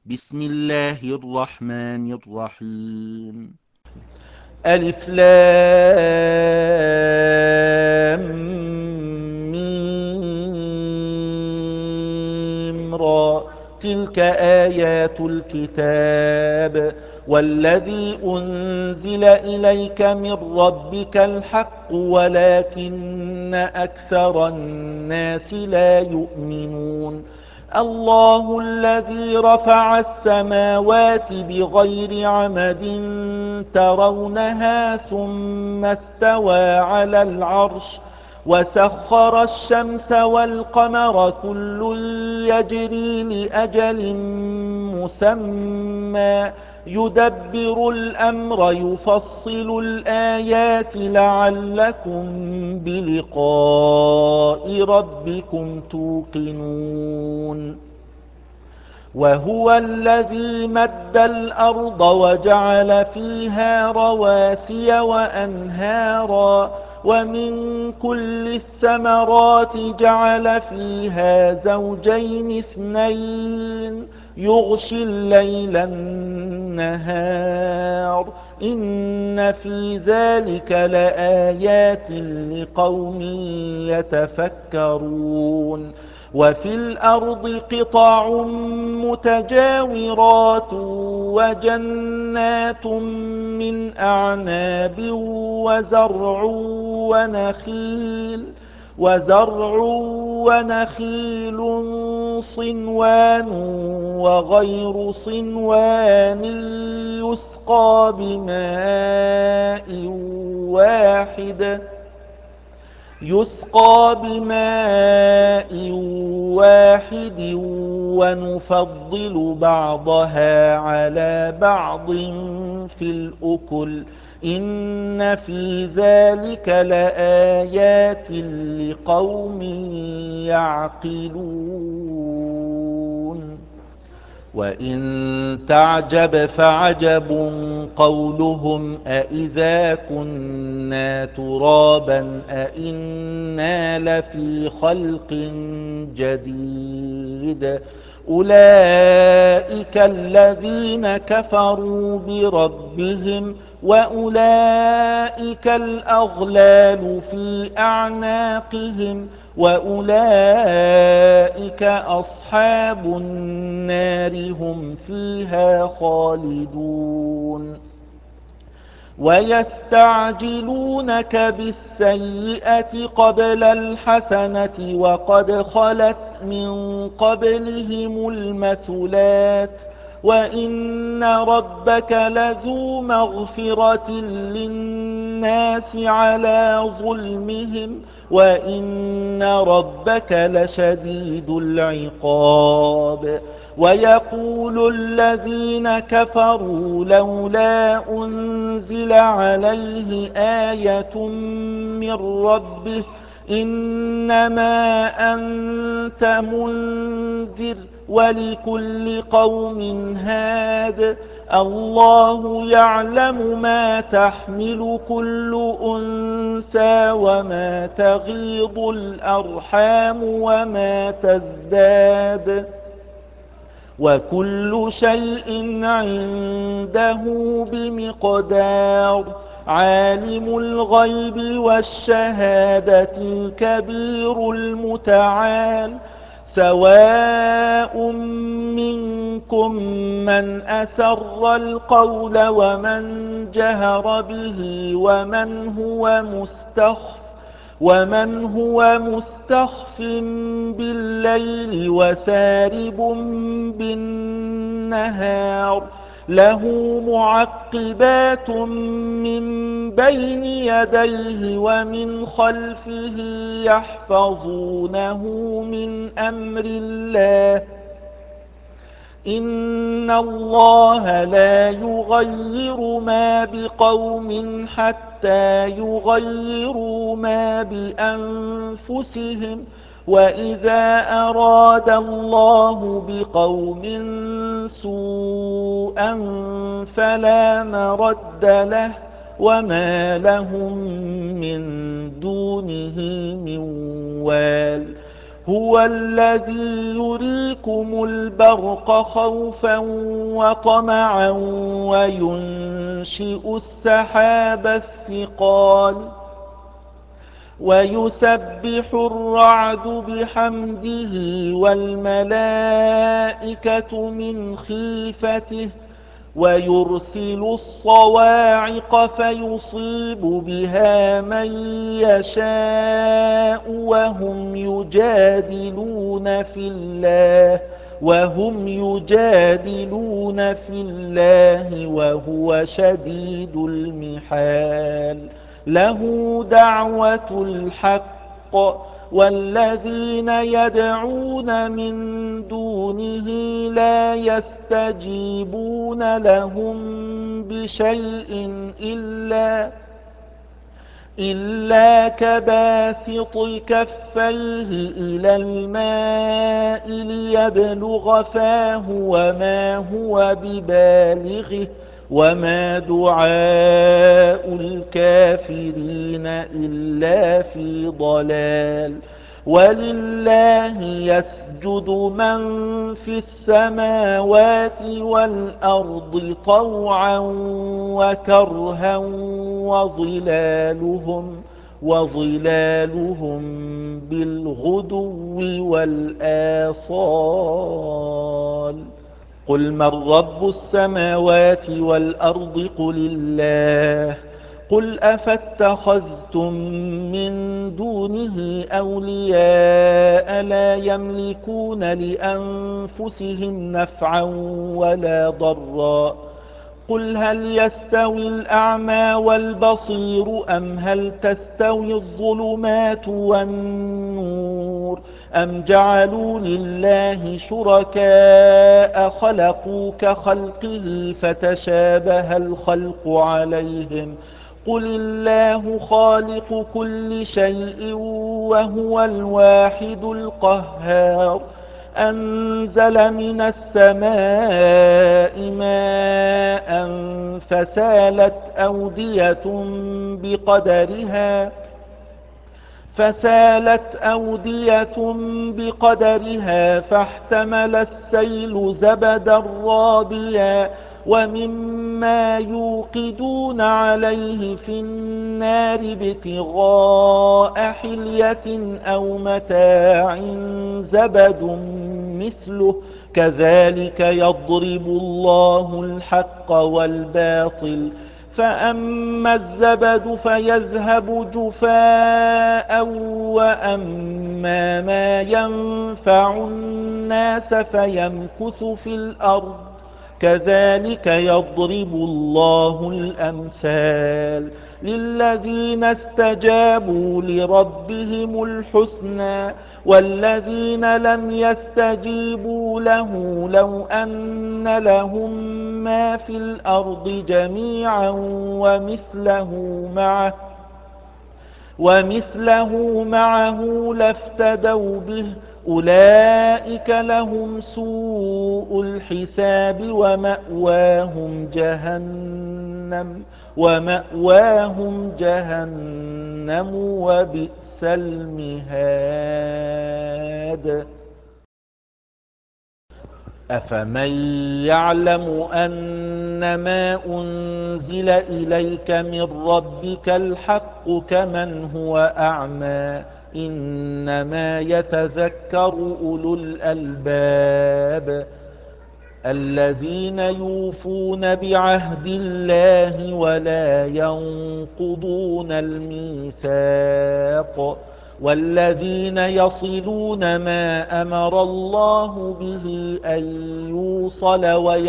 بسم الله الرحمن الرحيم. ألف لام ميم را. تلك آيات الكتاب والذي أنزل إليك من ربك الحق ولكن أكثر الناس لا يؤمنون. الله الذي رفع السماوات بغير عمد ترونها ثم استوى على العرش وسخر الشمس والقمر كل يجري لأجل مسمى يدبر الأمر يفصل الآيات لعلكم بلقاء ربكم توقنون. وهو الذي مد الأرض وجعل فيها رواسي وأنهارا ومن كل الثمرات جعل فيها زوجين اثنين يغشي الليل النهار إن في ذلك لآيات لقوم يتفكرون. وفي الأرض قطع متجاورات وجنات من أعناب وزرع ونخيل صنوان وغير صنوان يسقى بماء واحد ونفضل بعضها على بعض في الأكل إن في ذلك لآيات لقوم يعقلون. وإن تعجب فعجب قولهم أإذا كنا ترابا أإنا لفي خلق جديد أولئك الذين كفروا بربهم وأولئك الأغلال في أعناقهم وأولئك أصحاب النار هم فيها خالدون. ويستعجلونك بالسيئة قبل الحسنة وقد خلت من قبلهم المثلات وإن ربك لذو مغفرة للناس على ظلمهم وإن ربك لشديد العقاب. ويقول الذين كفروا لولا أنزل عليه آية من ربه إنما أنت منذر ولكل قوم هاد الله يعلم ما تحمل كل أنثى وما تغيض الأرحام وما تزداد وكل شيء عنده بمقدار. عالم الغيب والشهادة الكبير المتعال سواء منكم من أسر القول ومن جهر به ومن هو مستخف بالليل وسارب بالنهار له معقبات من بين يديه ومن خلفه يحفظونه من أمر الله إن الله لا يغير ما بقوم حتى يغيروا ما بأنفسهم وإذا أراد الله بقوم سوءا فلا مرد له وما لهم من دونه من وال. هو الذي يريكم البرق خوفا وطمعا وينشئ السحاب الثقال ويسبح الرعد بحمده والملائكة من خيفته ويرسل الصواعق فيصيب بها من يشاء وهم يجادلون في الله وهو شديد المحال له دعوة الحق والذين يدعون من دونه لا يستجيبون لهم بشيء إلا كباسط كفيه إلى الماء ليبلغ فاه وما هو ببالغه وما دعاء الكافرين إلا في ضلال ولله يسجد من في السماوات والأرض طوعا وكرها وظلالهم بالغدو والآصال قل من رب السماوات والأرض قل الله قل أفاتخذتم من دونه أولياء لا يملكون لأنفسهم نفعا ولا ضرا قل هل يستوي الأعمى والبصير أم هل تستوي الظلمات والنور أم جعلوا لله شركاء خلقوا كخلقه فتشابه الخلق عليهم قل الله خالق كل شيء وهو الواحد القهار أنزل من السماء ماء فسالت أودية بقدرها فاحتمل السيل زبدا رابيا ومما يوقدون عليه في النار ابتغاء حلية أو متاع زبد مثله كذلك يضرب الله الحق والباطل فأما الزبد فيذهب جفاء وأما ما ينفع الناس فيمكث في الأرض كذلك يضرب الله الأمثال للذين استجابوا لربهم الحسنى والذين لم يستجيبوا له لو أن لهم ما في الأرض جميعا ومثله معه لافتدوا به أولئك لهم سوء الحساب ومأواهم جهنم وبئس المهاد أفمن يعلم أنما أنزل إليك من ربك الحق كمن هو أعمى إنما يتذكر أولو الألباب الذين يوفون بعهد الله ولا ينقضون الميثاق والذين يصلون ما أمر الله به أن يوصل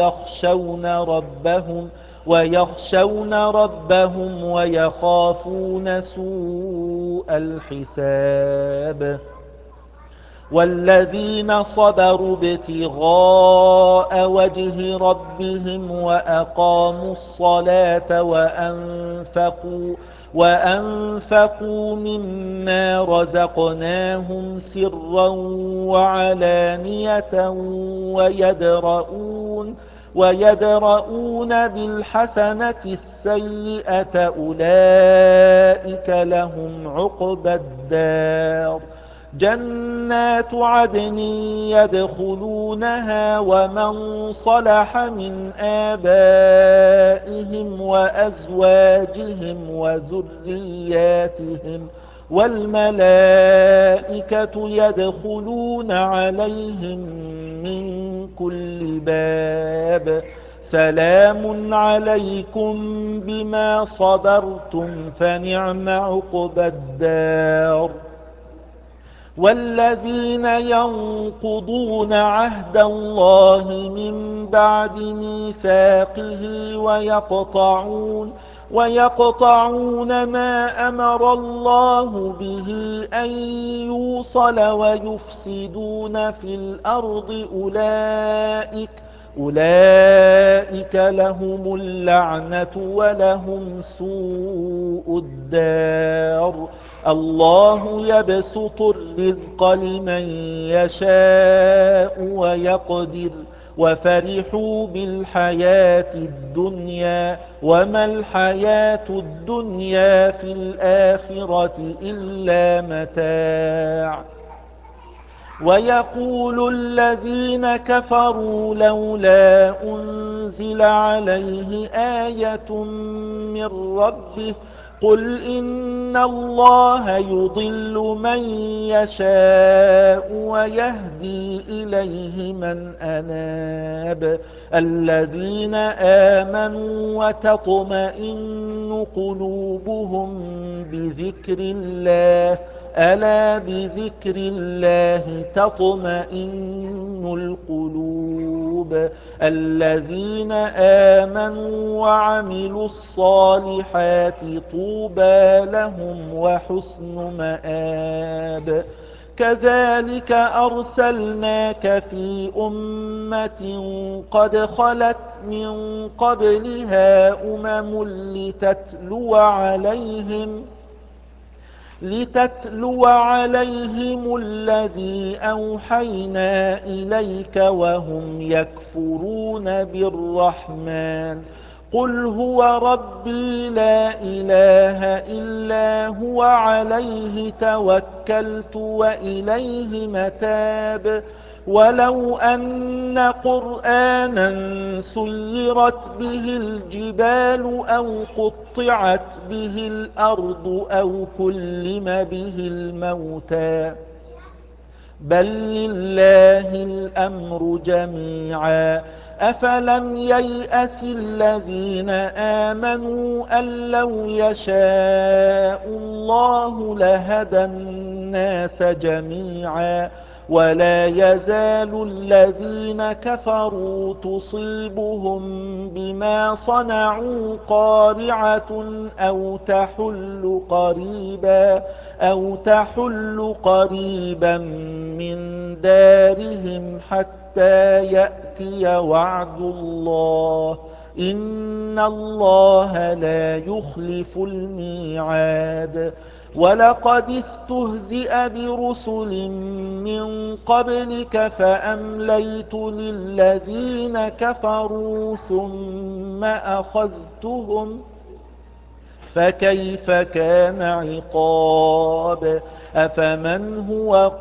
ويخشون ربهم ويخافون سوء الحساب والذين صبروا ابتغاء وجه ربهم وأقاموا الصلاة وأنفقوا مما رزقناهم سرا وعلانية ويدرؤون بالحسنة السيئة أولئك لهم عقبى الدار جنات عدن يدخلونها ومن صلح من آبائهم وأزواجهم وذرياتهم والملائكة يدخلون عليهم من كل باب سلام عليكم بما صبرتم فنعم عقبى الدار. والذين ينقضون عهد الله من بعد ميثاقه ويقطعون ما أمر الله به أن يوصل ويفسدون في الأرض أولئك لهم اللعنة ولهم سوء الدار. الله يبسط الرزق لمن يشاء ويقدر وفرحوا بالحياة الدنيا وما الحياة الدنيا في الآخرة إلا متاع. ويقول الذين كفروا لولا أنزل عليه آية من ربه قل إن الله يضل من يشاء ويهدي إليه من أناب. الذين آمنوا وتطمئن قلوبهم بذكر الله ألا بذكر الله تطمئن القلوب. الذين آمنوا وعملوا الصالحات طوبى لهم وحسن مآب. كذلك أرسلناك في أمة قد خلت من قبلها لتتلو عليهم الذي أوحينا إليك وهم يكفرون بالرحمن قل هو ربي لا إله إلا هو عليه توكلت وإليه متاب. ولو أن قرآنا سيرت به الجبال أو قطعت به الأرض أو كلم به الموتى بل لله الأمر جميعا أفلم ييأس الذين آمنوا أن لو يشاء الله لهدى الناس جميعا ولا يزال الذين كفروا تصيبهم بما صنعوا قارعة أو تحل قريبا من دارهم حتى يأتي وعد الله إن الله لا يخلف الميعاد. ولقد استهزئ برسل من قبلك فأمليت للذين كفروا ثم أخذتهم فكيف كان عقاب. أفمن هو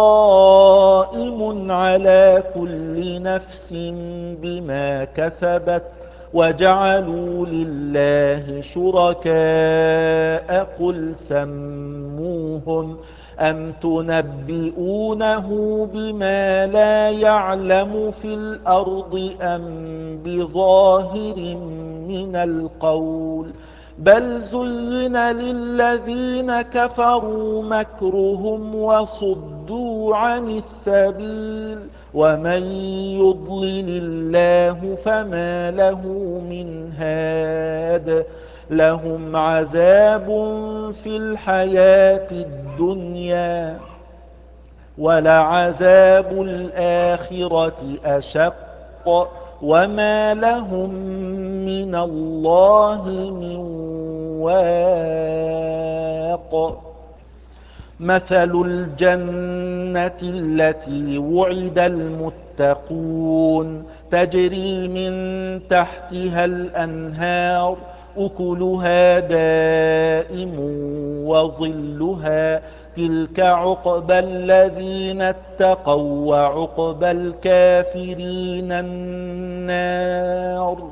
قائم على كل نفس بما كسبت وجعلوا لله شركاء قل سموهم أم تنبئونه بما لا يعلم في الأرض أم بظاهر من القول بل زين للذين كفروا مكرهم وصدوا عن السبيل ومن يضلل الله فما له من هاد. لهم عذاب في الحياة الدنيا ولعذاب الآخرة أشق وما لهم من الله من واق. مثل الجنة التي وعد المتقون تجري من تحتها الأنهار أكلها دائم وظلها تلك عقبى الذين اتقوا وعقبى الكافرين النار.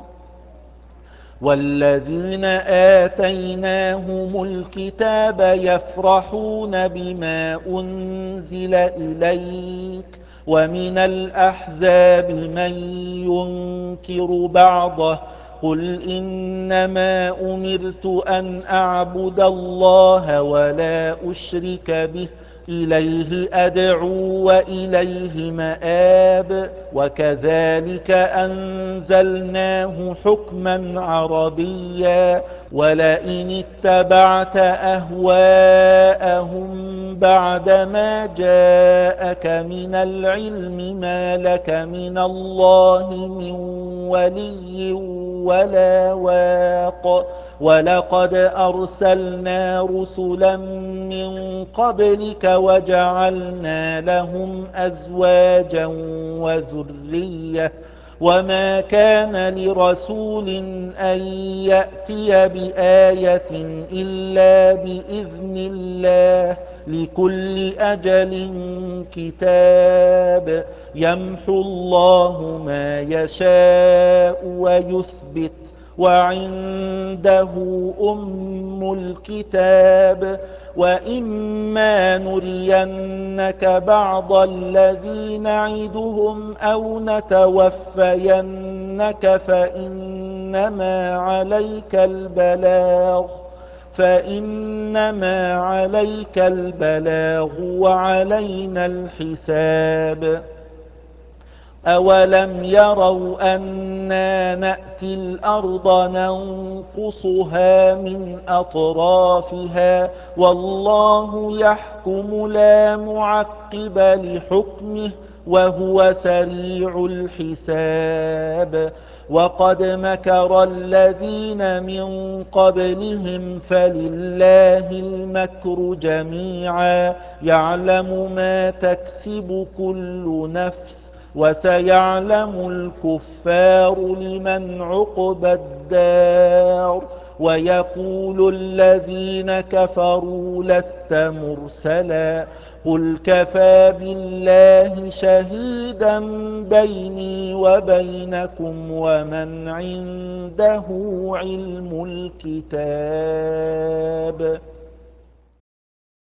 والذين آتيناهم الكتاب يفرحون بما أنزل إليك ومن الأحزاب من ينكر بعضه قل إنما أمرت أن أعبد الله ولا أشرك به إليه أدعو وإليه مآب. وكذلك أنزلناه حكما عربيا ولئن اتبعت أهواءهم بعدما جاءك من العلم ما لك من الله من ولي ولا واق. ولقد أرسلنا رسلا من قبلك وجعلنا لهم أزواجا وذرية وما كان لرسول أن يأتي بآية إلا بإذن الله لكل أجل كتاب. يمحو الله ما يشاء ويثبت وعنده أم الكتاب. وإما نرينك بعض الذي نعدهم أو نتوفينك فإنما عليك البلاغ وعلينا الحساب. أولم يروا أنا نأتي الأرض ننقصها من أطرافها والله يحكم لا معقب لحكمه وهو سريع الحساب. وقد مكر الذين من قبلهم فلله المكر جميعا يعلم ما تكسب كل نفس وسيعلم الكفار لمن عقبى الدار. ويقول الذين كفروا لست مرسلا قل كفى بالله شهيدا بيني وبينكم ومن عنده علم الكتاب.